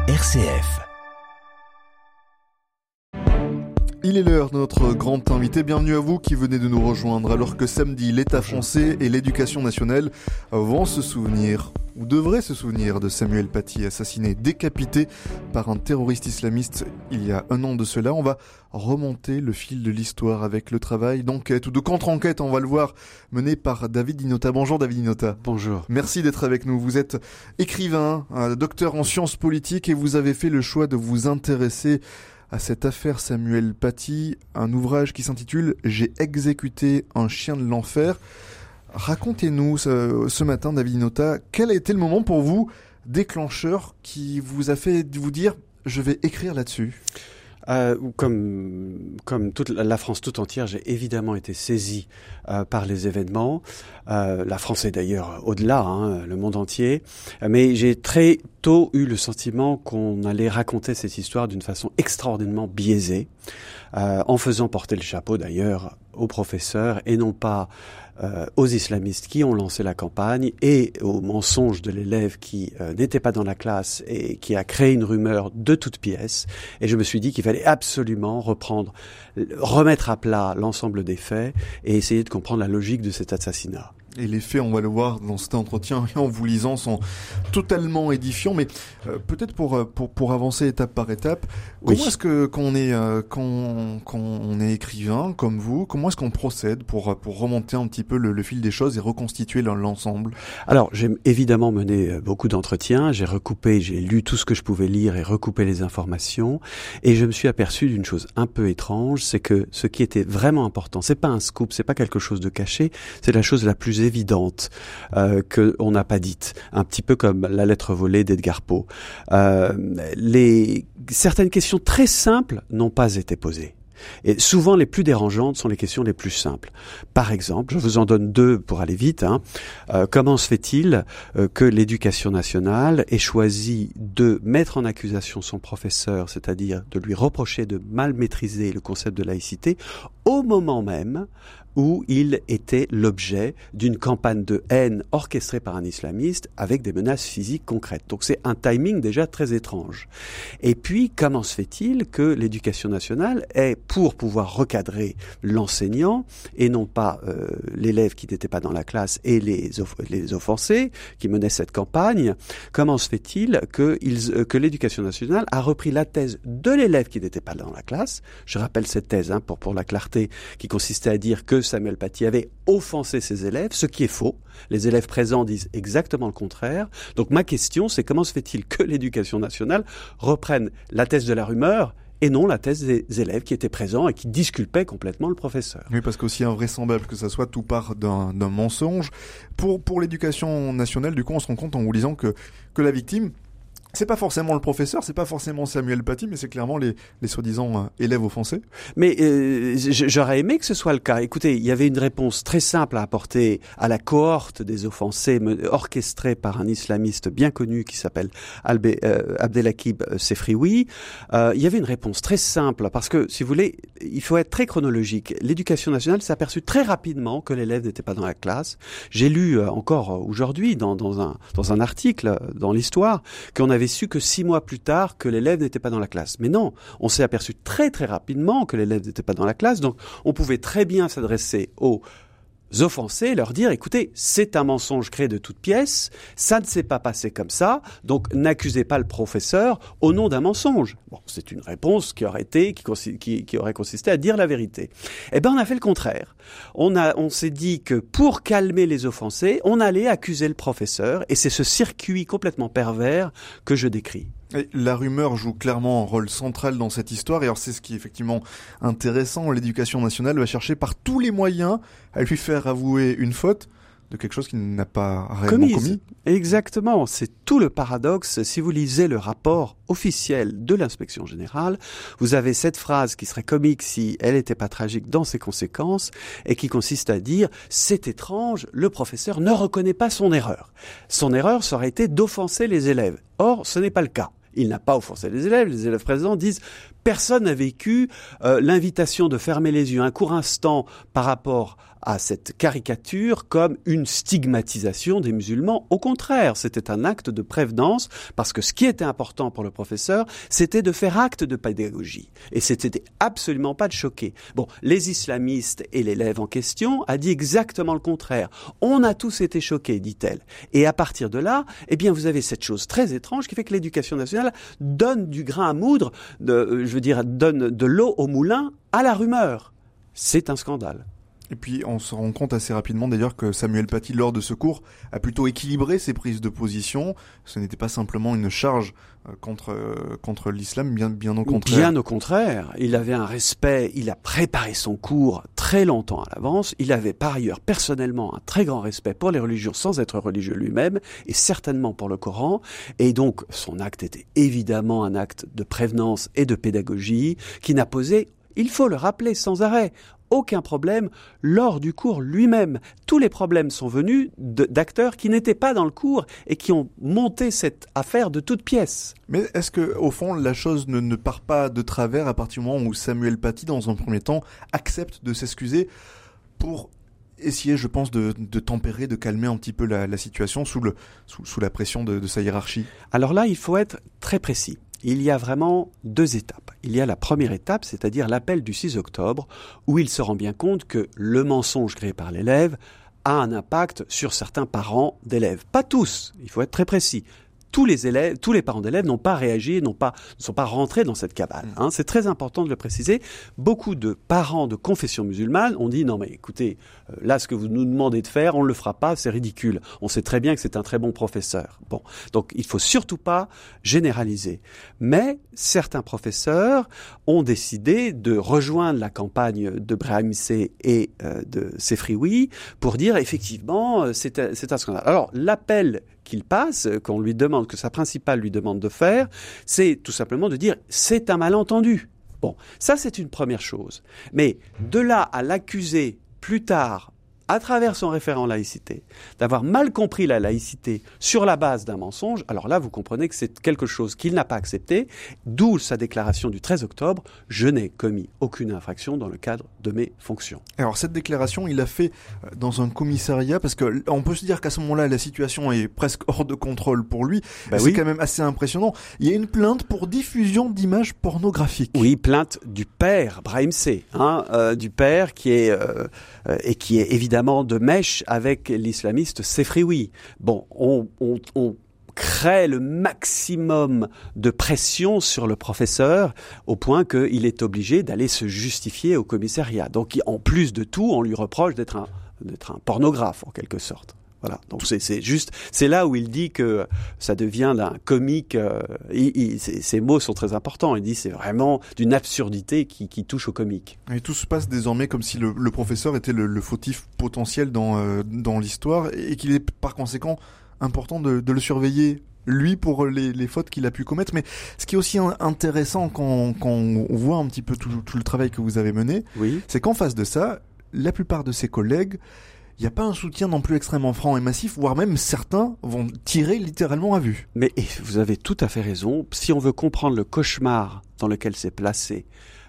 RCF. Il est l'heure de notre grand invité. Bienvenue à vous qui venez de nous rejoindre alors que samedi, l'État français et l'Éducation nationale vont se souvenir, ou devraient se souvenir, de Samuel Paty, assassiné, décapité par un terroriste islamiste il y a un an de cela. On va remonter le fil de l'histoire avec le travail d'enquête ou de contre-enquête, on va le voir, mené par David Dinota. Bonjour David Dinota. Bonjour. Merci d'être avec nous. Vous êtes écrivain, docteur en sciences politiques et vous avez fait le choix de vous intéresser à cette affaire Samuel Paty, un ouvrage qui s'intitule « J'ai exécuté un chien de l'enfer ». Racontez-nous ce matin, David Dinota, quel a été le moment pour vous déclencheur qui vous a fait vous dire « je vais écrire là-dessus » ? Comme toute la France tout entière, j'ai évidemment été saisi par les événements. La France est d'ailleurs au-delà, le monde entier. Mais j'ai très tôt eu le sentiment qu'on allait raconter cette histoire d'une façon extraordinairement biaisée, en faisant porter le chapeau d'ailleurs aux professeurs et non pas aux islamistes qui ont lancé la campagne et aux mensonges de l'élève qui n'était pas dans la classe et qui a créé une rumeur de toutes pièces. Et je me suis dit qu'il fallait absolument remettre à plat l'ensemble des faits et essayer de comprendre la logique de cet assassinat. Et les faits, on va le voir dans cet entretien et en vous lisant, sont totalement édifiants. Mais peut-être pour avancer étape par étape, comment est-ce que quand on est écrivain comme vous, comment est-ce qu'on procède pour remonter un petit peu le fil des choses et reconstituer l'ensemble ? Alors, j'ai évidemment mené beaucoup d'entretiens. J'ai lu tout ce que je pouvais lire et recoupé les informations. Et je me suis aperçu d'une chose un peu étrange, c'est que ce qui était vraiment important, c'est pas un scoop, c'est pas quelque chose de caché, c'est la chose la plus évidente qu'on n'a pas dite, un petit peu comme la lettre volée d'Edgar Poe. Certaines questions très simples n'ont pas été posées. Et souvent, les plus dérangeantes sont les questions les plus simples. Par exemple, je vous en donne deux pour aller vite. Comment se fait-il que l'Éducation nationale ait choisi de mettre en accusation son professeur, c'est-à-dire de lui reprocher de mal maîtriser le concept de laïcité, au moment même où il était l'objet d'une campagne de haine orchestrée par un islamiste avec des menaces physiques concrètes. Donc c'est un timing déjà très étrange. Et puis, comment se fait-il que l'Éducation nationale ait, pour pouvoir recadrer l'enseignant, et non pas l'élève qui n'était pas dans la classe et les offensés qui menaient cette campagne, comment se fait-il que l'Éducation nationale a repris la thèse de l'élève qui n'était pas dans la classe? Je rappelle cette thèse pour la clarté, qui consistait à dire que Samuel Paty avait offensé ses élèves, ce qui est faux. Les élèves présents disent exactement le contraire. Donc ma question, c'est comment se fait-il que l'Éducation nationale reprenne la thèse de la rumeur et non la thèse des élèves qui étaient présents et qui disculpaient complètement le professeur. Oui, parce qu'aussi invraisemblable que ça soit, tout part d'un mensonge. Pour l'Éducation nationale, du coup, on se rend compte en vous lisant que la victime, c'est pas forcément le professeur, c'est pas forcément Samuel Paty, mais c'est clairement les soi-disant élèves offensés. Mais j'aurais aimé que ce soit le cas. Écoutez, il y avait une réponse très simple à apporter à la cohorte des offensés orchestrée par un islamiste bien connu qui s'appelle Abdelakib Sefrioui. Il y avait une réponse très simple parce que, si vous voulez, il faut être très chronologique. L'Éducation nationale s'est aperçue très rapidement que l'élève n'était pas dans la classe. J'ai lu encore aujourd'hui dans un article dans l'Histoire qu'on avait su que 6 mois plus tard que l'élève n'était pas dans la classe. Mais non, on s'est aperçu très très rapidement que l'élève n'était pas dans la classe, donc on pouvait très bien s'adresser aux offensés et leur dire, écoutez, c'est un mensonge créé de toutes pièces, ça ne s'est pas passé comme ça, donc n'accusez pas le professeur au nom d'un mensonge. Bon, c'est une réponse qui aurait consisté à dire la vérité. Eh ben, on a fait le contraire. On s'est dit que pour calmer les offensés, on allait accuser le professeur, et c'est ce circuit complètement pervers que je décris. Et la rumeur joue clairement un rôle central dans cette histoire, et alors c'est ce qui est effectivement intéressant. L'Éducation nationale va chercher par tous les moyens à lui faire avouer une faute de quelque chose qu'il n'a pas réellement commis. Exactement, c'est tout le paradoxe. Si vous lisez le rapport officiel de l'inspection générale, vous avez cette phrase qui serait comique si elle n'était pas tragique dans ses conséquences, et qui consiste à dire « c'est étrange, le professeur ne reconnaît pas son erreur ». Son erreur, ça aurait été d'offenser les élèves. Or, ce n'est pas le cas. Il n'a pas offensé les élèves présents disent Personne n'a vécu l'invitation de fermer les yeux un court instant par rapport à cette caricature comme une stigmatisation des musulmans. Au contraire, c'était un acte de prévenance, parce que ce qui était important pour le professeur, c'était de faire acte de pédagogie. Et c'était absolument pas de choquer. Bon, les islamistes et l'élève en question a dit exactement le contraire. On a tous été choqués, dit-elle. Et à partir de là, eh bien, vous avez cette chose très étrange qui fait que l'éducation nationale donne du grain à moudre, donne de l'eau au moulin à la rumeur. C'est un scandale. Et puis on se rend compte assez rapidement d'ailleurs que Samuel Paty, lors de ce cours, a plutôt équilibré ses prises de position. Ce n'était pas simplement une charge contre l'islam, bien au contraire. Bien au contraire. Il avait un respect, il a préparé son cours très longtemps à l'avance. Il avait par ailleurs personnellement un très grand respect pour les religions sans être religieux lui-même, et certainement pour le Coran. Et donc son acte était évidemment un acte de prévenance et de pédagogie qui n'a posé, il faut le rappeler sans arrêt, aucun problème lors du cours lui-même. Tous les problèmes sont venus d'acteurs qui n'étaient pas dans le cours et qui ont monté cette affaire de toutes pièces. Mais est-ce que, au fond, la chose ne part pas de travers à partir du moment où Samuel Paty, dans un premier temps, accepte de s'excuser pour essayer, je pense, de tempérer, de calmer un petit peu la situation sous la pression de sa hiérarchie? Alors là, il faut être très précis. Il y a vraiment 2 étapes. Il y a la première étape, c'est-à-dire l'appel du 6 octobre, où il se rend bien compte que le mensonge créé par l'élève a un impact sur certains parents d'élèves. Pas tous, il faut être très précis. Tous les parents d'élèves n'ont pas réagi, ne sont pas rentrés dans cette cabale. C'est très important de le préciser. Beaucoup de parents de confession musulmane ont dit « Non mais écoutez, là ce que vous nous demandez de faire, on ne le fera pas, c'est ridicule. On sait très bien que c'est un très bon professeur. » Bon, donc il faut surtout pas généraliser. Mais certains professeurs ont décidé de rejoindre la campagne de Brahim C et de Sefrioui pour dire effectivement c'est un scandale. Alors l'appel qu'il passe, que sa principale lui demande de faire, c'est tout simplement de dire c'est un malentendu. Bon, ça c'est une première chose. Mais de là à l'accuser plus tard, à travers son référent laïcité, d'avoir mal compris la laïcité sur la base d'un mensonge, alors là, vous comprenez que c'est quelque chose qu'il n'a pas accepté, d'où sa déclaration du 13 octobre, « Je n'ai commis aucune infraction dans le cadre de mes fonctions ». Alors cette déclaration, il l'a fait dans un commissariat, parce que on peut se dire qu'à ce moment-là, la situation est presque hors de contrôle pour lui. C'est quand même assez impressionnant. Il y a une plainte pour diffusion d'images pornographiques. Oui, plainte du père, Brahim C, du père qui est évidemment de mèche avec l'islamiste Sefrioui. Bon, on crée le maximum de pression sur le professeur au point qu'il est obligé d'aller se justifier au commissariat. Donc, en plus de tout, on lui reproche d'être un pornographe, en quelque sorte. Voilà. Donc c'est là où il dit que ça devient d'un comique. Ces mots sont très importants. Il dit c'est vraiment d'une absurdité qui touche au comique. Et tout se passe désormais comme si le professeur était le fautif potentiel dans l'histoire et qu'il est par conséquent important de le surveiller lui pour les fautes qu'il a pu commettre. Mais ce qui est aussi intéressant quand on voit un petit peu tout le travail que vous avez mené, c'est qu'en face de ça, la plupart de ses collègues, il n'y a pas un soutien non plus extrêmement franc et massif, voire même certains vont tirer littéralement à vue. Mais vous avez tout à fait raison. Si on veut comprendre le cauchemar dans lequel s'est placé,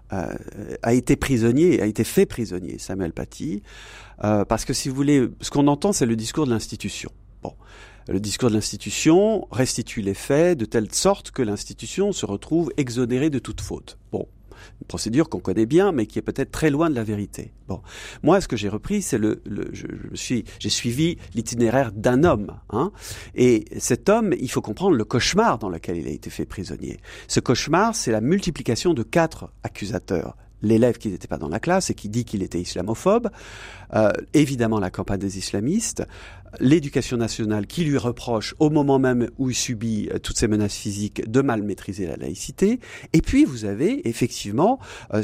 a été fait prisonnier, Samuel Paty, parce que si vous voulez, ce qu'on entend, c'est le discours de l'institution. Bon. Le discours de l'institution restitue les faits de telle sorte que l'institution se retrouve exonérée de toute faute. Bon. Une procédure qu'on connaît bien, mais qui est peut-être très loin de la vérité. Bon, moi, ce que j'ai repris, c'est j'ai suivi l'itinéraire d'un homme, et cet homme, il faut comprendre le cauchemar dans lequel il a été fait prisonnier. Ce cauchemar, c'est la multiplication de 4 accusateurs. L'élève qui n'était pas dans la classe et qui dit qu'il était islamophobe, évidemment la campagne des islamistes, l'éducation nationale qui lui reproche au moment même où il subit toutes ces menaces physiques de mal maîtriser la laïcité, et puis vous avez effectivement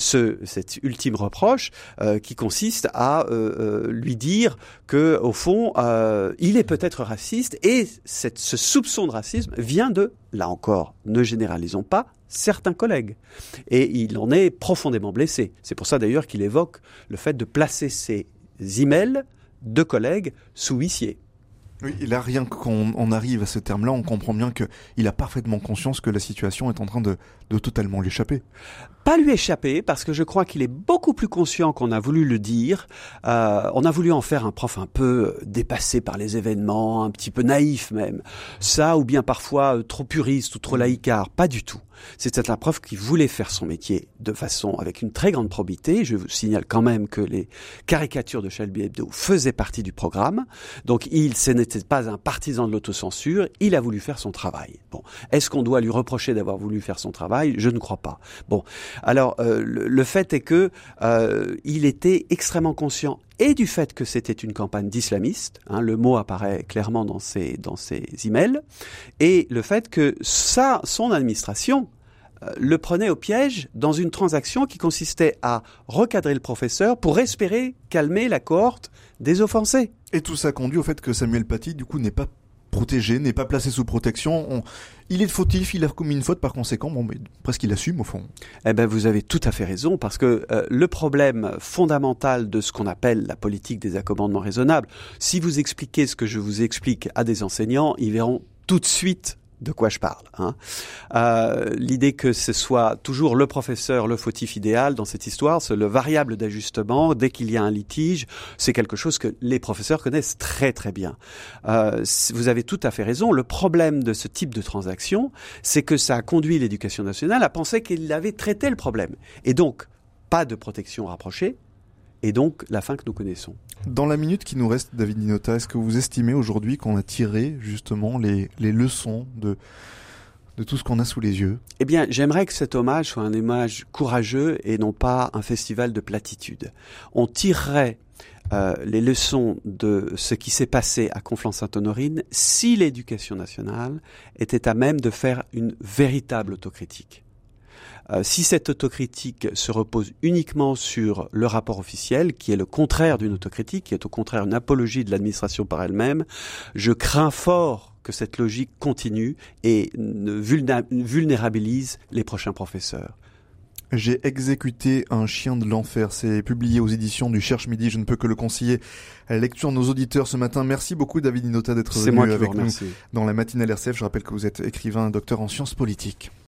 cet ultime reproche qui consiste à lui dire que au fond il est peut-être raciste, et ce soupçon de racisme vient de, là encore, ne généralisons pas, certains collègues. Et il en est profondément blessé. C'est pour ça d'ailleurs qu'il évoque le fait de placer ses emails de collègues sous huissier. Oui, et là, rien qu'on arrive à ce terme-là, on comprend bien qu'il a parfaitement conscience que la situation est en train de totalement l'échapper. Pas lui échapper, parce que je crois qu'il est beaucoup plus conscient qu'on a voulu le dire. On a voulu en faire un prof un peu dépassé par les événements, un petit peu naïf même. Ça, ou bien parfois trop puriste ou trop laïcard. Pas du tout. C'était un prof qui voulait faire son métier de façon avec une très grande probité. Je vous signale quand même que les caricatures de Charlie Hebdo faisaient partie du programme. Donc ce n'était pas un partisan de l'autocensure. Il a voulu faire son travail. Bon, est-ce qu'on doit lui reprocher d'avoir voulu faire son travail ? Je ne crois pas. Bon, alors le fait est que il était extrêmement conscient et du fait que c'était une campagne d'islamistes, le mot apparaît clairement dans ses emails, et le fait que son administration le prenait au piège dans une transaction qui consistait à recadrer le professeur pour espérer calmer la cohorte des offensés. Et tout ça conduit au fait que Samuel Paty, du coup, n'est pas protégé, n'est pas placé sous protection. Il est fautif, il a commis une faute, par conséquent, mais presque il assume au fond. Eh ben, vous avez tout à fait raison, parce que le problème fondamental de ce qu'on appelle la politique des accommodements raisonnables, si vous expliquez ce que je vous explique à des enseignants, ils verront tout de suite de quoi je parle. L'idée que ce soit toujours le professeur le fautif idéal dans cette histoire, c'est le variable d'ajustement dès qu'il y a un litige, c'est quelque chose que les professeurs connaissent très très bien. Vous avez tout à fait raison. Le problème de ce type de transaction, c'est que ça a conduit l'Éducation nationale à penser qu'il avait traité le problème. Et donc, pas de protection rapprochée, et donc la fin que nous connaissons. Dans la minute qui nous reste, David Ninota, est-ce que vous estimez aujourd'hui qu'on a tiré justement les leçons de tout ce qu'on a sous les yeux ? Eh bien, j'aimerais que cet hommage soit un hommage courageux et non pas un festival de platitudes. On tirerait les leçons de ce qui s'est passé à Conflans-Sainte-Honorine si l'Éducation nationale était à même de faire une véritable autocritique. Si cette autocritique se repose uniquement sur le rapport officiel, qui est le contraire d'une autocritique, qui est au contraire une apologie de l'administration par elle-même, je crains fort que cette logique continue et ne vulnérabilise les prochains professeurs. J'ai exécuté un chien de l'enfer. C'est publié aux éditions du Cherche Midi. Je ne peux que le conseiller à la lecture de nos auditeurs ce matin. Merci beaucoup, David Ninota, d'être venu avec nous dans la matinale RCF. Je rappelle que vous êtes écrivain, docteur en sciences politiques.